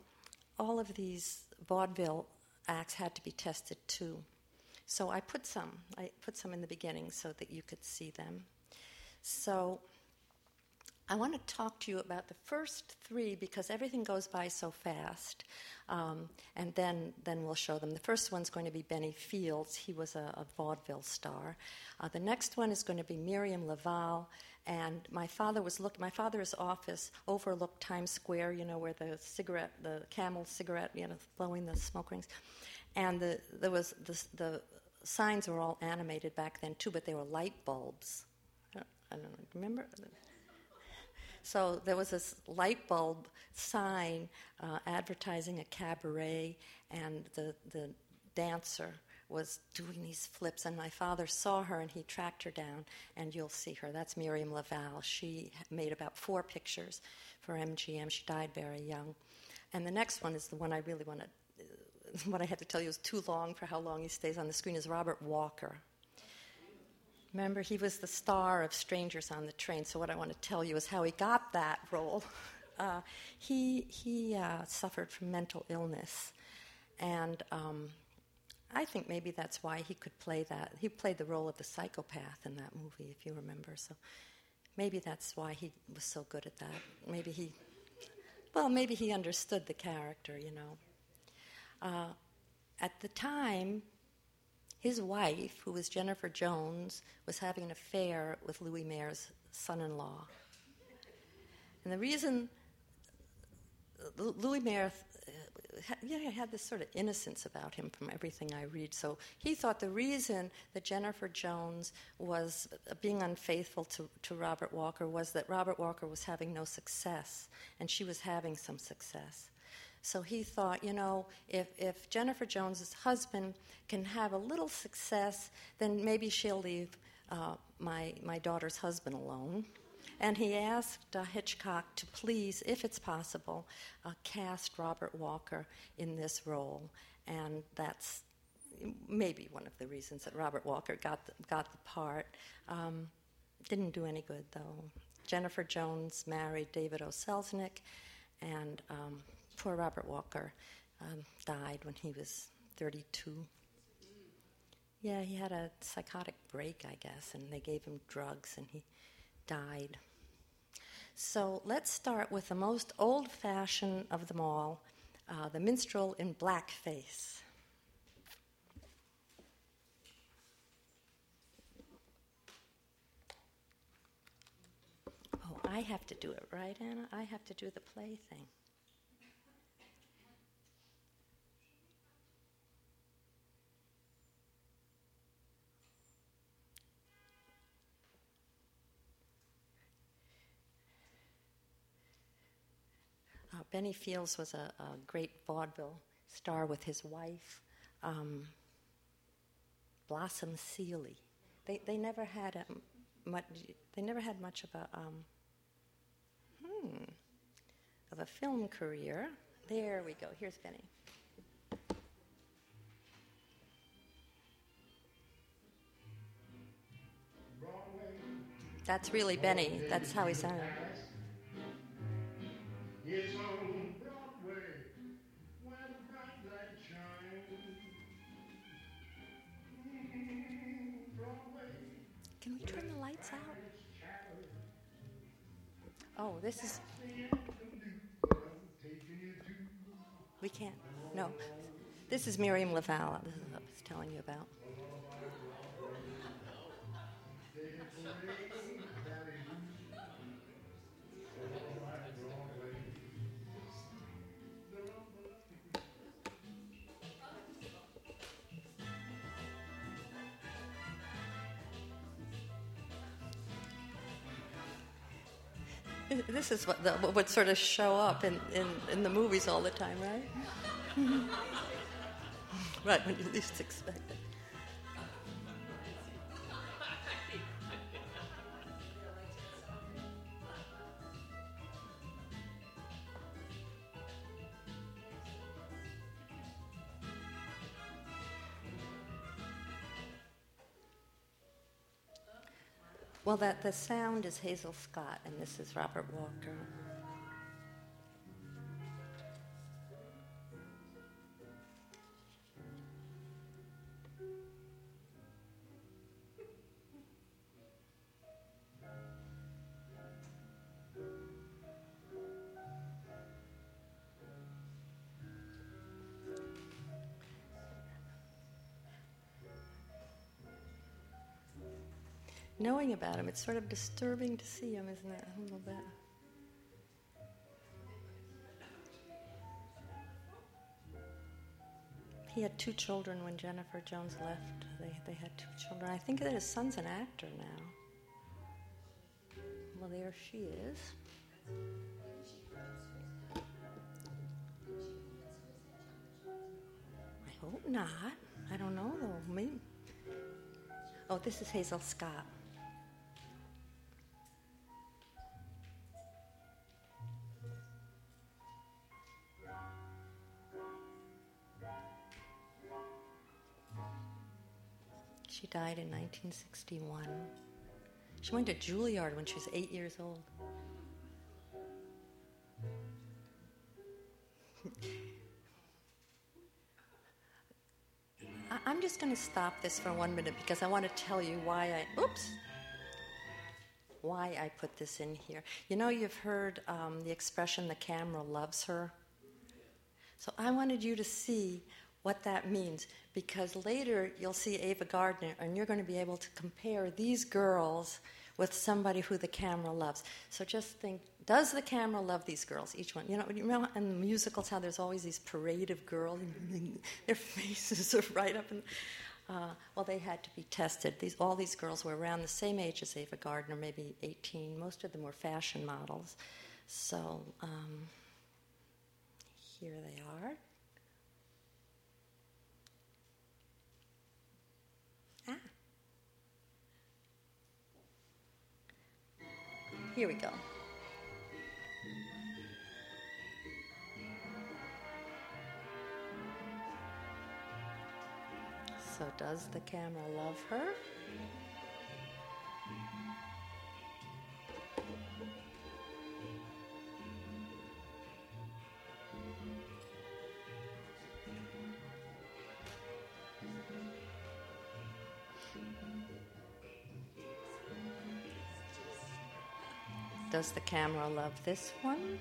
Speaker 2: vaudeville acts had to be tested too. So I put some in the beginning so that you could see them. So I want to talk to you about the first three because everything goes by so fast, and then we'll show them. The first one's going to be Benny Fields. He was a vaudeville star. The next one is going to be Miriam Laval, and my father's office overlooked Times Square, you know, where the Camel cigarette, you know, blowing the smoke rings, and the signs were all animated back then too, but they were light bulbs. I don't know, remember? So there was this light bulb sign advertising a cabaret, and the dancer was doing these flips, and my father saw her, and he tracked her down, and you'll see her. That's Miriam Laval. She made about 4 pictures for MGM. She died very young. And the next one is the one I really want to, what I had to tell you is too long for how long he stays on the screen, is Robert Walker. Remember, he was the star of Strangers on the Train, so what I want to tell you is how he got that role. He suffered from mental illness, and I think maybe that's why he could play that. He played the role of the psychopath in that movie, if you remember, so maybe that's why he was so good at that. Maybe he understood the character, you know. At the time, his wife, who was Jennifer Jones, was having an affair with Louis Mayer's son-in-law. And the reason Louis Mayer had this sort of innocence about him from everything I read. So he thought the reason that Jennifer Jones was being unfaithful to Robert Walker was that Robert Walker was having no success, and she was having some success. So he thought, you know, if Jennifer Jones's husband can have a little success, then maybe she'll leave my daughter's husband alone. And he asked Hitchcock to please, if it's possible, cast Robert Walker in this role. And that's maybe one of the reasons that Robert Walker got the part. Didn't do any good, though. Jennifer Jones married David O. Selznick, and poor Robert Walker died when he was 32. Yeah, he had a psychotic break, I guess, and they gave him drugs, and he died. So let's start with the most old-fashioned of them all, the minstrel in blackface. Oh, I have to do it, right, Anna? I have to do the play thing. Benny Fields was a great vaudeville star with his wife, Blossom Seeley. They never had much. They never had much of a film career. There we go. Here's Benny. That's really Benny. That's how he sounded. It's on Broadway where the bright light shines. Broadway. Can we turn the lights out? Oh, this is. We can't. No. This is Miriam Laval. This is what I was telling you about. This is what would sort of show up in the movies all the time, right? Right, when you least expect it. Well, the sound is Hazel Scott, and this is Robert Walker. knowing about him. It's sort of disturbing to see him, isn't it? A little bit. He had 2 children when Jennifer Jones left. They had 2 children. I think that his son's an actor now. Well, there she is. I hope not. I don't know, though. Maybe. Oh, this is Hazel Scott. She died in 1961. She went to Juilliard when she was 8 years old. I'm just going to stop this for 1 minute because I want to tell you why I put this in here. You know, you've heard the expression, the camera loves her. So I wanted you to see what that means, because later you'll see Ava Gardner and you're going to be able to compare these girls with somebody who the camera loves. So just think, does the camera love these girls, each one? You know in the musicals how there's always these parade of girls, and their faces are right up in... well, they had to be tested. All these girls were around the same age as Ava Gardner, maybe 18. Most of them were fashion models. So here they are. Here we go. So does the camera love her? Does the camera love this one?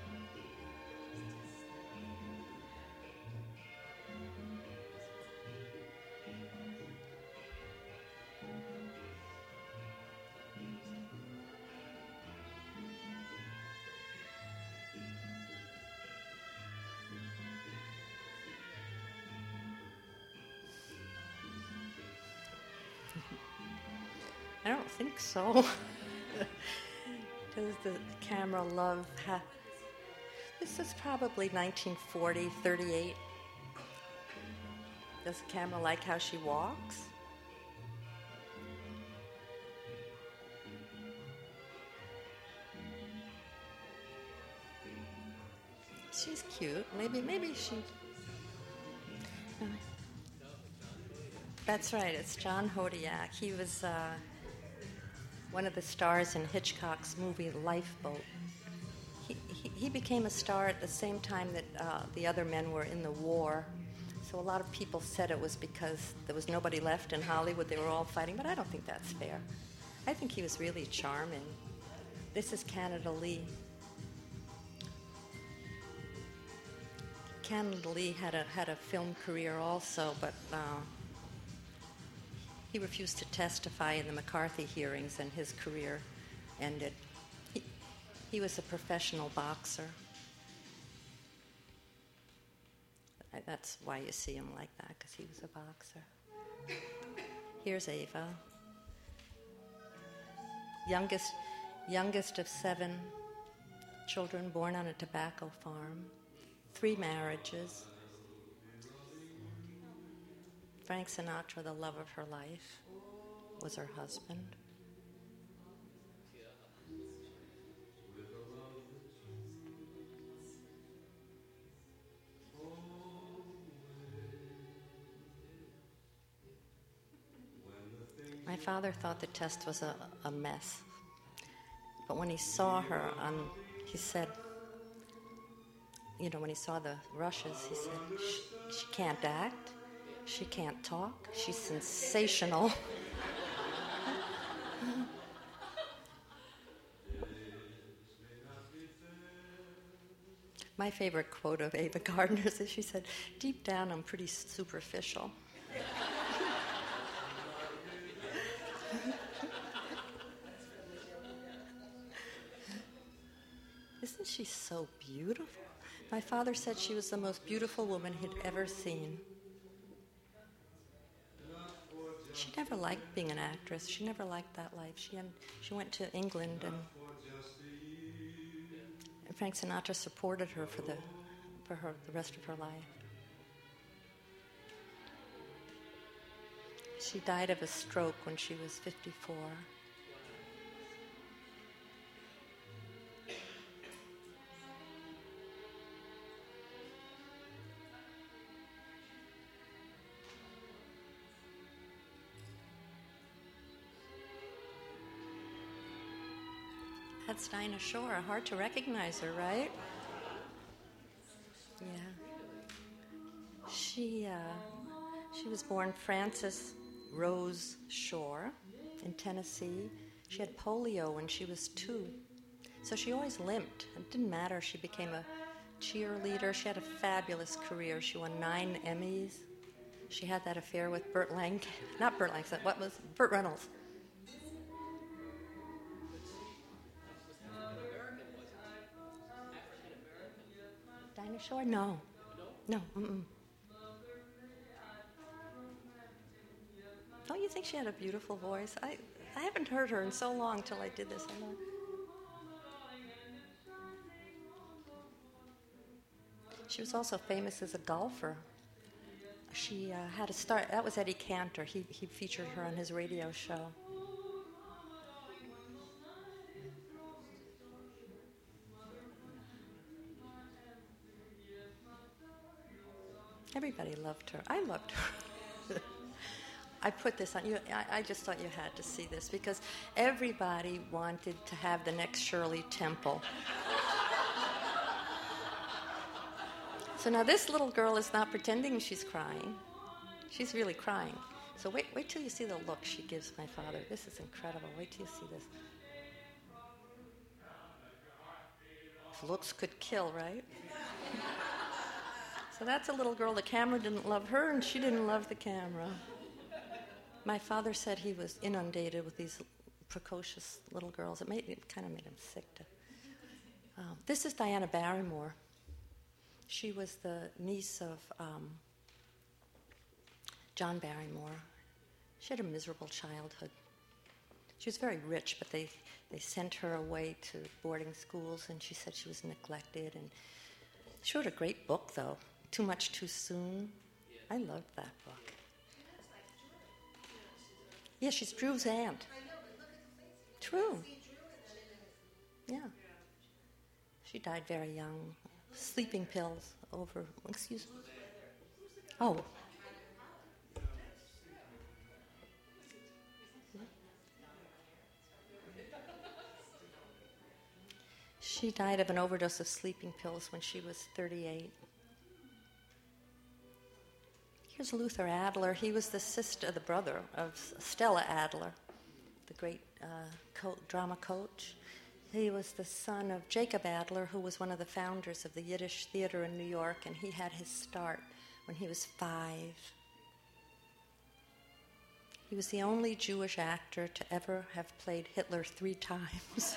Speaker 2: I don't think so. Does the camera love... This is probably 1940, 38. Does the camera like how she walks? She's cute. Maybe she... That's right, it's John Hodiak. He was... one of the stars in Hitchcock's movie Lifeboat. He became a star at the same time that the other men were in the war. So a lot of people said it was because there was nobody left in Hollywood. They were all fighting, but I don't think that's fair. I think he was really charming. This is Canada Lee. Canada Lee had a film career also, but he refused to testify in the McCarthy hearings, and his career ended. He was a professional boxer. That's why you see him like that, because he was a boxer. Here's Ava. Youngest of 7 children born on a tobacco farm. 3 marriages. Frank Sinatra, the love of her life, was her husband. My father thought the test was a mess. But when he saw her he said, when he saw the rushes, he said, she can't act. She can't talk. She's sensational. My favorite quote of Ava Gardner's is she said, "Deep down, I'm pretty superficial." Isn't she so beautiful? My father said she was the most beautiful woman he'd ever seen. She never liked being an actress. She never liked that life. She went to England, and Frank Sinatra supported her for the rest of her life. She died of a stroke when she was 54. That's Dinah Shore. Hard to recognize her, right? Yeah. She was born Frances Rose Shore in Tennessee. She had polio when she was 2. So she always limped. It didn't matter. She became a cheerleader. She had a fabulous career. She won 9 Emmys. She had that affair with Burt Reynolds. Dinah Shore? No. Mm-mm. Don't you think she had a beautiful voice? I haven't heard her in so long till I did this. She was also famous as a golfer. She had a start. That was Eddie Cantor. He featured her on his radio show. Everybody loved her. I loved her. I put this on you. I just thought you had to see this because everybody wanted to have the next Shirley Temple. So now this little girl is not pretending she's crying. She's really crying. So wait till you see the look she gives my father. This is incredible. Wait till you see this. Looks could kill, right? So that's a little girl. The camera didn't love her, and she didn't love the camera. My father said he was inundated with these precocious little girls. It kind of made him sick. This is Diana Barrymore. She was the niece of John Barrymore. She had a miserable childhood. She was very rich, but they sent her away to boarding schools, and she said she was neglected. And she wrote a great book, though, Too Much Too Soon. I loved that book. Yeah, she's Drew's aunt. True. Yeah. She died very young. Sleeping pills over, excuse me. Oh. She died of an overdose of sleeping pills when she was 38. Here's Luther Adler. He was the brother of Stella Adler, the great drama coach. He was the son of Jacob Adler, who was one of the founders of the Yiddish Theater in New York, and he had his start when he was 5. He was the only Jewish actor to ever have played Hitler 3 times.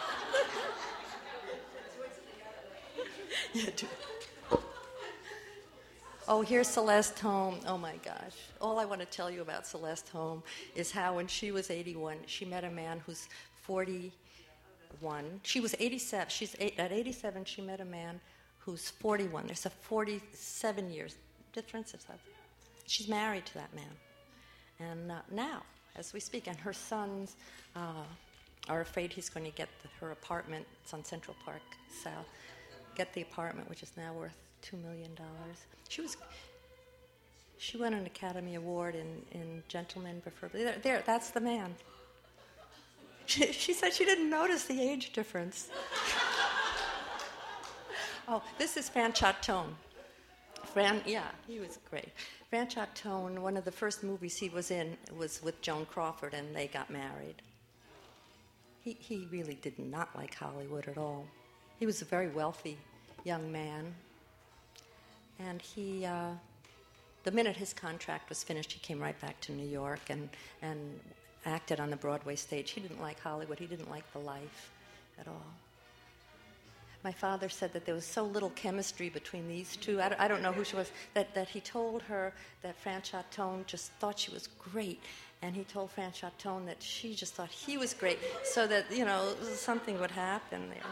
Speaker 2: Oh, here's Celeste Holm. Oh, my gosh. All I want to tell you about Celeste Holm is how when she was 81, she met a man who's 41. She was 87. At 87, she met a man who's 41. There's a 47 years difference. She's married to that man. And now, as we speak, and her sons are afraid he's going to get her apartment. It's on Central Park South. Get the apartment, which is now worth $2 million. She won an Academy Award in Gentlemen Preferably. There, that's the man. She said she didn't notice the age difference. Oh, this is Fran Chatone. He was great. Fran Chatone, one of the first movies he was in was with Joan Crawford, and they got married. He really did not like Hollywood at all. He was a very wealthy young man, and the minute his contract was finished, he came right back to New York and acted on the Broadway stage. He didn't like Hollywood. He didn't like the life at all. My father said that there was so little chemistry between these two. I don't know who she was. That he told her that Franz Chatone just thought she was great, and he told Franz Chatone that she just thought he was great, so that, something would happen there.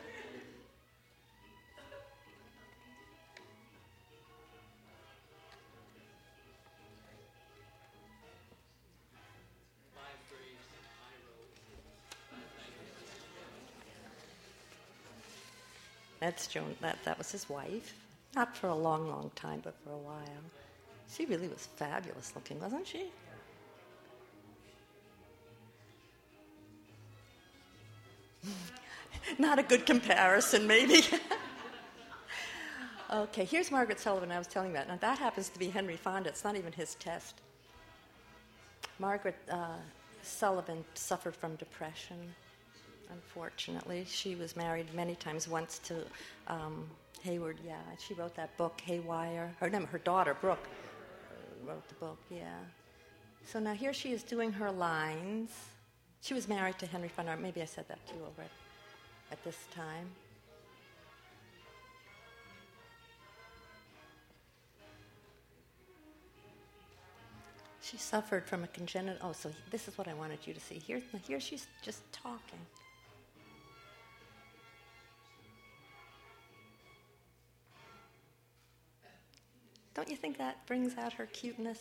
Speaker 2: That's Joan. That was his wife. Not for a long, long time, but for a while. She really was fabulous looking, wasn't she? Not a good comparison, maybe. Okay, here's Margaret Sullivan I was telling you about. Now, that happens to be Henry Fonda. It's not even his test. Margaret Sullivan suffered from depression, unfortunately. She was married many times, once to Hayward, yeah. She wrote that book, Haywire. Her daughter, Brooke, wrote the book, yeah. So now here she is doing her lines. She was married to Henry Fonda. Maybe I said that to you already at this time. She suffered from a congenital... Oh, so this is what I wanted you to see. Here she's just talking. Don't you think that brings out her cuteness?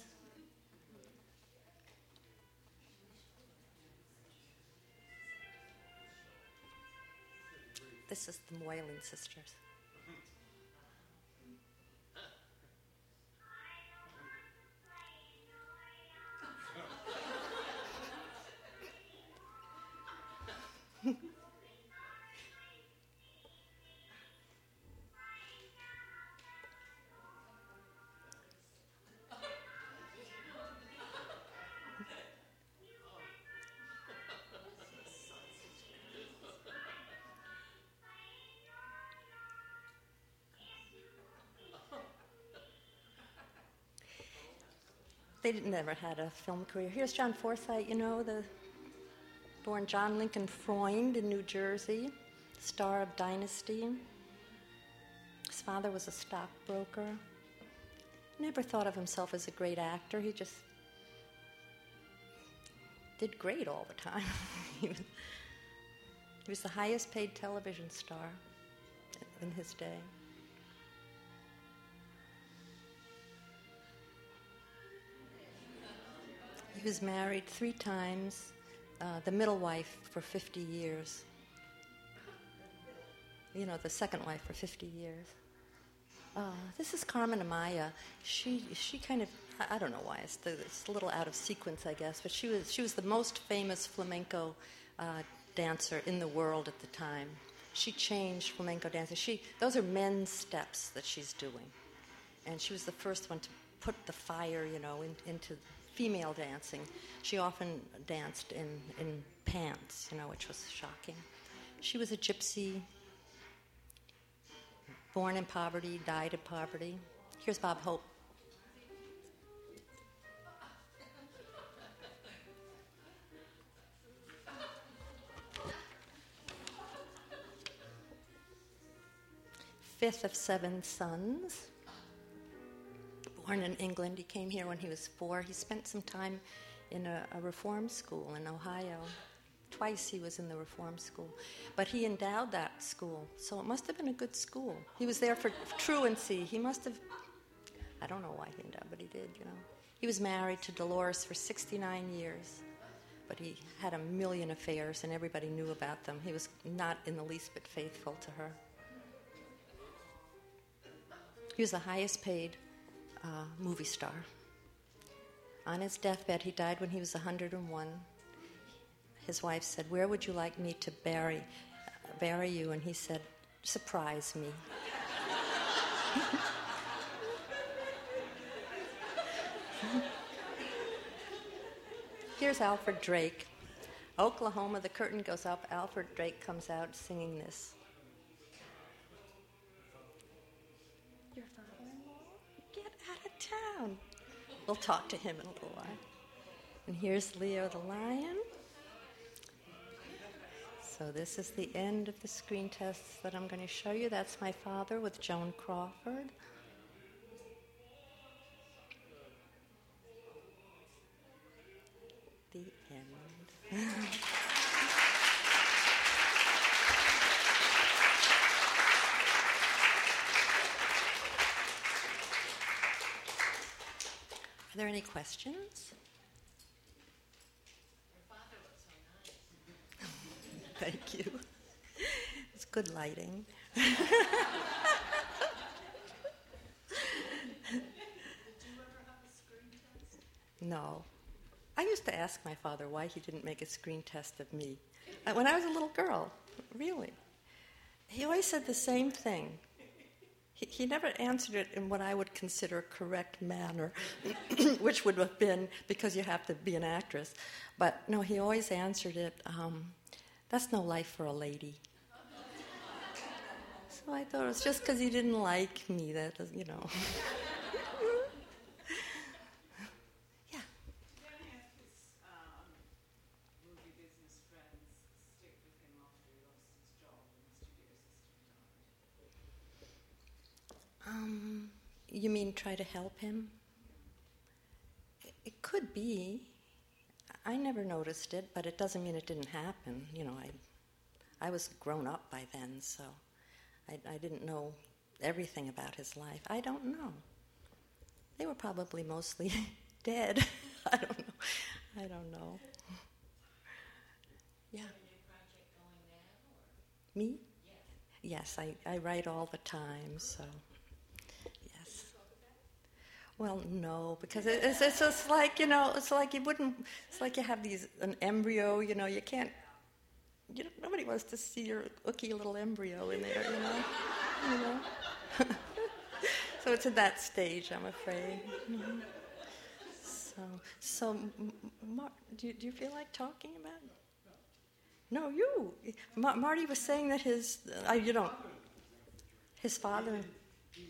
Speaker 2: This is the Moylan sisters. They never had a film career. Here's John Forsythe, born John Lincoln Freund in New Jersey, star of Dynasty. His father was a stockbroker. Never thought of himself as a great actor. He just did great all the time. He was the highest paid television star in his day. He was married 3 times, the middle wife for 50 years. The second wife for 50 years. This is Carmen Amaya. She kind of, I don't know why, it's a little out of sequence, I guess, but she was the most famous flamenco dancer in the world at the time. She changed flamenco dancing. Those are men's steps that she's doing. And she was the first one to put the fire, into female dancing. She often danced in pants, which was shocking. She was a gypsy, born in poverty, died in poverty. Here's Bob Hope. Fifth of 7 sons. Born in England. He came here when he was 4. He spent some time in a reform school in Ohio. Twice he was in the reform school. But he endowed that school, so it must have been a good school. He was there for truancy. He must have, I don't know why he endowed, but he did, He was married to Dolores for 69 years, but he had a million affairs, and everybody knew about them. He was not in the least bit faithful to her. He was the highest paid movie star. On his deathbed, he died when he was 101. His wife said, "Where would you like me to bury you?" And he said, "Surprise me." Here's Alfred Drake. Oklahoma, the curtain goes up. Alfred Drake comes out singing this. Your father-in-law? Get out of town. We'll talk to him in a little while. And here's Leo the Lion. So So this is the end of the screen tests that I'm going to show you. That's my father with Joan Crawford. The end. Are there any questions?
Speaker 3: Your father looks so nice.
Speaker 2: Thank you. It's good lighting.
Speaker 3: Did you ever have a screen test?
Speaker 2: No. I used to ask my father why he didn't make a screen test of me. When I was a little girl, really. He always said the same thing. He never answered it in what I would consider a correct manner, which would have been because you have to be an actress. But no, he always answered it, that's no life for a lady. So I thought it was just because he didn't like me that, you know. Yeah.
Speaker 3: Did any of his movie business friends stick with him after he lost his job and the studio system died?
Speaker 2: You mean try to help him? It could be. I never noticed it, but it doesn't mean it didn't happen. You know, I was grown up by then, so I didn't know everything about his life. I don't know. They were probably mostly dead. I don't know. Yeah.
Speaker 3: Is there a new project going now? Or?
Speaker 2: Me?
Speaker 3: Yes.
Speaker 2: Yes, I write all the time, so yes. Well, no, because it's just like, you know, it's like you have an embryo, you know, you can't, nobody wants to see your ooky little embryo in there, you know. So it's at that stage, I'm afraid. So, Mark, do you feel like talking about it? No, you. Marty was saying that his father.
Speaker 4: He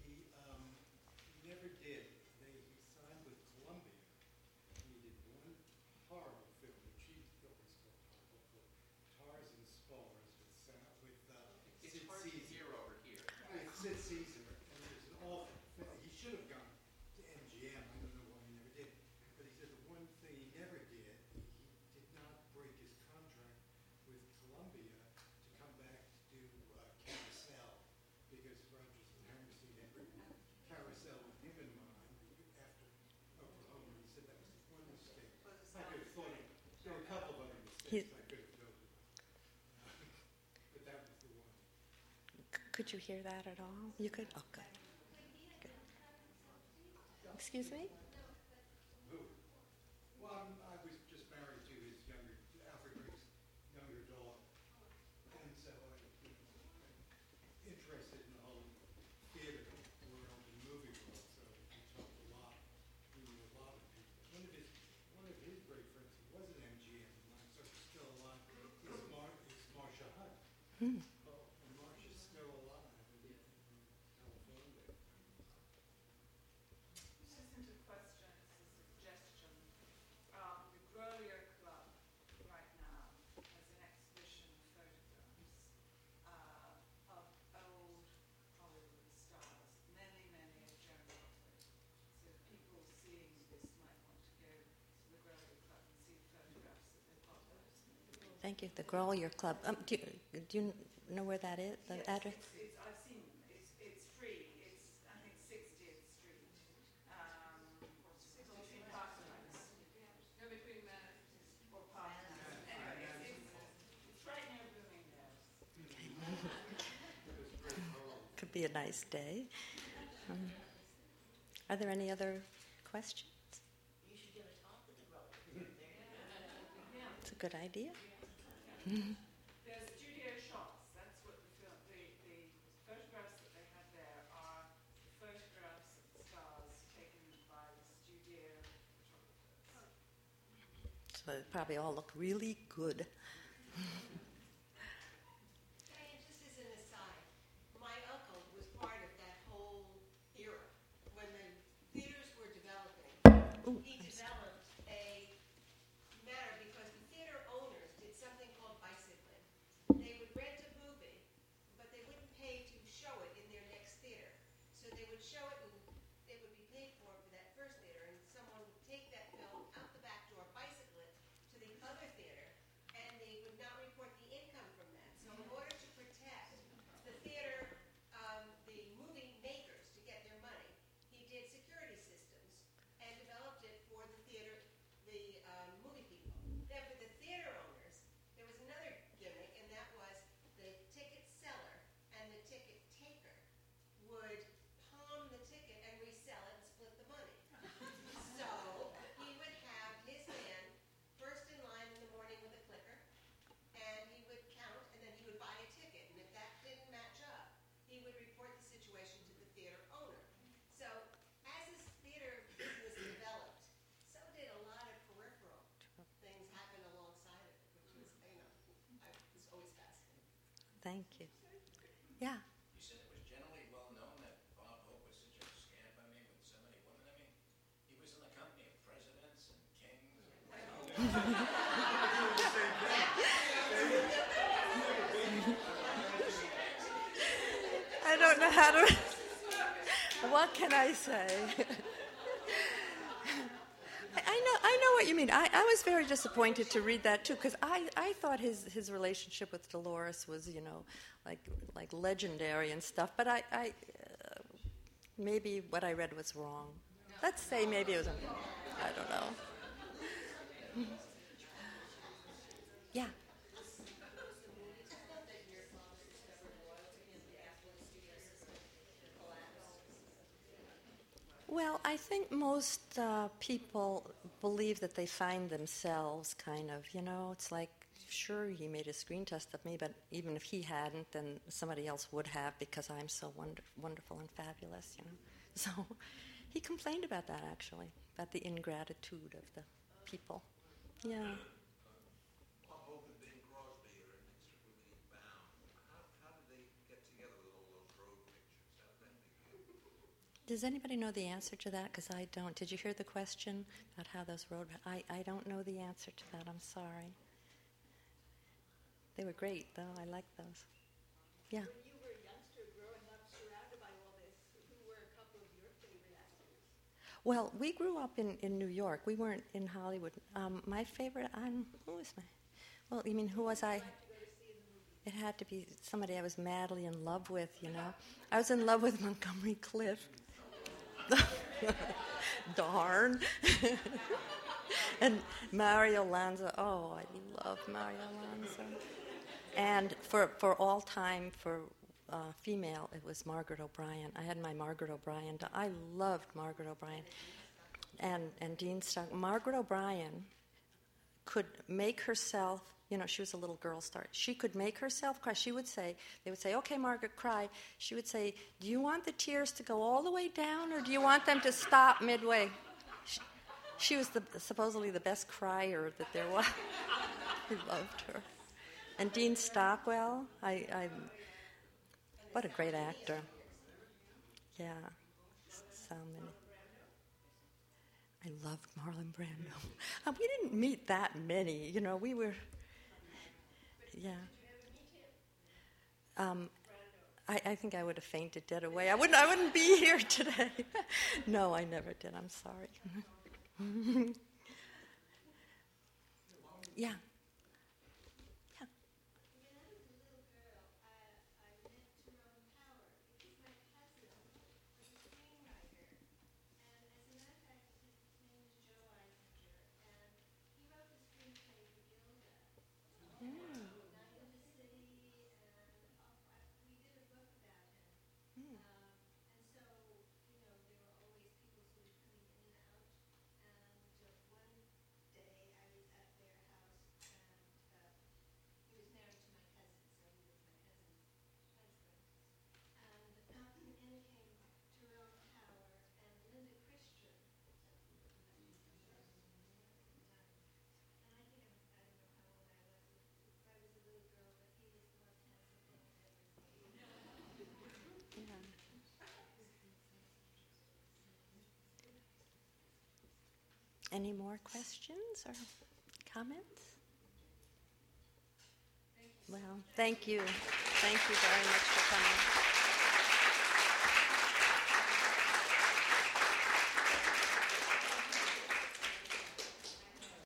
Speaker 4: never did. He signed with Columbia. He did one horrible film, a cheap film. It's called Tars and Spars with
Speaker 5: It's
Speaker 4: Sid
Speaker 5: hard to
Speaker 4: Caesar.
Speaker 5: hear over here.
Speaker 4: With Sid Caesar, and it was an awful film. He should have gone to MGM. I don't know why he never did. But he said the one thing he never did, he did not break his contract with Columbia to come back to do Carousel, because Rogers and Hammerstein had written Carousel with him in mind after Oklahoma. He said that was the one mistake. I could have thought of, there were a couple of other mistakes I could have told you about. But that was the one.
Speaker 2: Could you hear that at all? You could? Oh, good. Excuse me?
Speaker 4: Who? Well, I was just married to his Alfred Rick's younger daughter. And so I'm interested in the whole theater world and movie world. So we talked a lot. We knew a lot of people. One of his great friends, he was at MGM, and so he's still alive, is Marcia Hunt. And Marcia's still alive in California.
Speaker 3: This isn't a question, it's a suggestion. The Grolier Club right now has an exhibition of photographs of old Hollywood stars, many of Joan Crawford. So people seeing this might want to go to the Grolier Club and see the photographs that they've got there.
Speaker 2: Thank you. The Grolier Club. Do you know where that is? The address?
Speaker 3: I've seen them. It's free. It's, I think, 60th Street. Between Parklands. No, between or Parklands. Anyway, it's right near Bloomingdale's.
Speaker 2: Could be a nice day. Are there any other questions?
Speaker 3: You should give a talk with the Grolier.
Speaker 2: It's a good idea.
Speaker 3: They're studio shots. That's what the photographs that they have there are photographs of the stars taken by the studio photographers.
Speaker 2: So they probably all look really good.
Speaker 6: Diane, just as an aside, my uncle was part of that whole era when the theaters were developing.
Speaker 2: Ooh,
Speaker 6: He
Speaker 2: nice.
Speaker 6: developed a matter because the theater owners did something called bicycling.
Speaker 2: Thank you. Yeah.
Speaker 5: You said it was generally well known that Bob Hope was such a scamp, with so many women. He was in the company of presidents and kings.
Speaker 2: I don't know how to... What can I say? I know what you mean. I was very disappointed to read that too, because I thought his relationship with Dolores was, like legendary and stuff. But I maybe what I read was wrong. Let's say maybe it was. I don't know. Yeah. Well, I think most people believe that they find themselves kind of, it's like, sure, he made a screen test of me, but even if he hadn't, then somebody else would have because I'm so wonderful and fabulous, So he complained about that, actually, about the ingratitude of the people. Yeah.
Speaker 7: Bob Hope and Bing Crosby are inextricably bound. How did they get together with all those road pictures? How did that begin?
Speaker 2: Does anybody know the answer to that? Because I don't. Did you hear the question about how those road... I don't know the answer to that. I'm sorry. They were great, though. I like those. Yeah.
Speaker 6: When you were a youngster growing up surrounded by all this, who were a couple of your favorite actors?
Speaker 2: Well, we grew up in New York. We weren't in Hollywood. My favorite... who was my... Well, you mean who was I... It had to be somebody I was madly in love with, I was in love with Montgomery Clift. Darn. And Mario Lanza. Oh, I love Mario Lanza. And for all time, for female, it was Margaret O'Brien. I had my Margaret O'Brien. I loved Margaret O'Brien. And Dean Stock. Margaret O'Brien could make herself... she was a little girl star. She could make herself cry. They would say, okay, Margaret, cry. She would say, do you want the tears to go all the way down or do you want them to stop midway? She was supposedly the best crier that there was. I loved her. And Dean Stockwell, what a great actor. Yeah, so many. I loved Marlon Brando. We didn't meet that many, we were... Yeah. I think I would have fainted dead away. I wouldn't be here today. No, I never did. I'm sorry. Yeah. Yeah.
Speaker 6: When I was a little girl, I met Tyrone Power. He's my cousin, was a screenwriter. And as a matter of fact, his name is Joe Eisinger. And he wrote the screenplay for Gilda. Night in the City, and we did a book about him. And so, there were always people sort of coming in and out. And one day I was at their house, and he was married to my cousin, so he was my cousin's husband. And in came Tyrone Power and Linda Christian. And I think I don't know how old I was. I was a little girl, but he was the most handsome thing I've ever seen.
Speaker 2: Any more questions or comments? Well, thank you. Thank you very much for coming.